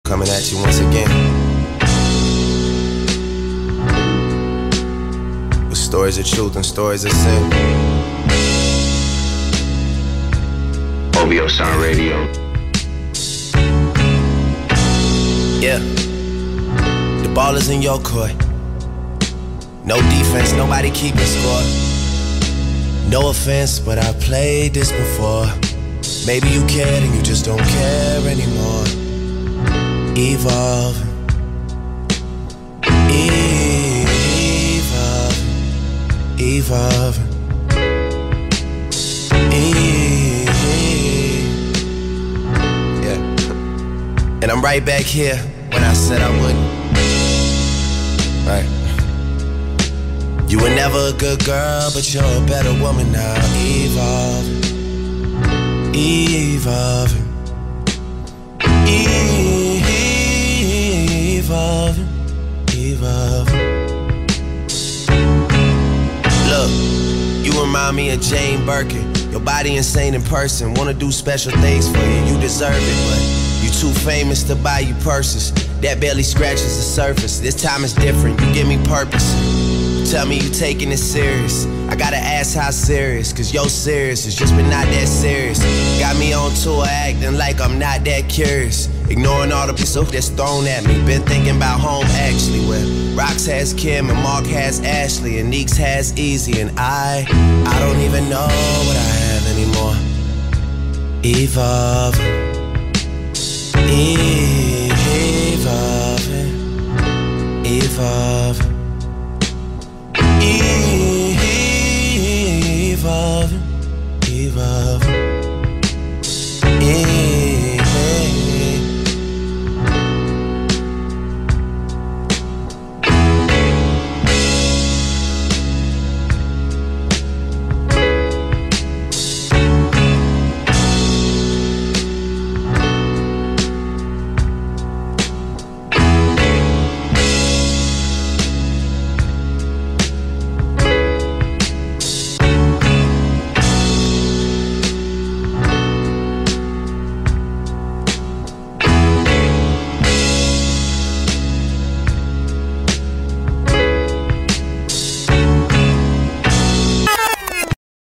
Coming at you once again with stories of truth and stories of sin. OVO Sound Radio. Yeah, the ball is in your court. No defense, nobody keeping score. No offense, but I played this before. Maybe you cared and you just don't care anymore. Evolving, evolving, yeah. And I'm right back here when I said I wouldn't. Right. You were never a good girl, but you're a better woman now. Evolving, evolving, evolving, evolving. Look, you remind me of Jane Birkin. Your body insane in person. Wanna do special things for you, you deserve it, but you too famous to buy you purses. That barely scratches the surface. This time it's different, you give me purpose. Tell me you taking it serious. I gotta ask how serious, cause yo serious has just been not that serious. Got me on tour acting like I'm not that curious. Ignoring all the stuff that's thrown at me. Been thinking about home actually, where Rox has Kim and Mark has Ashley and Neeks has Easy, and I don't even know what I have anymore. Evolving, evolving.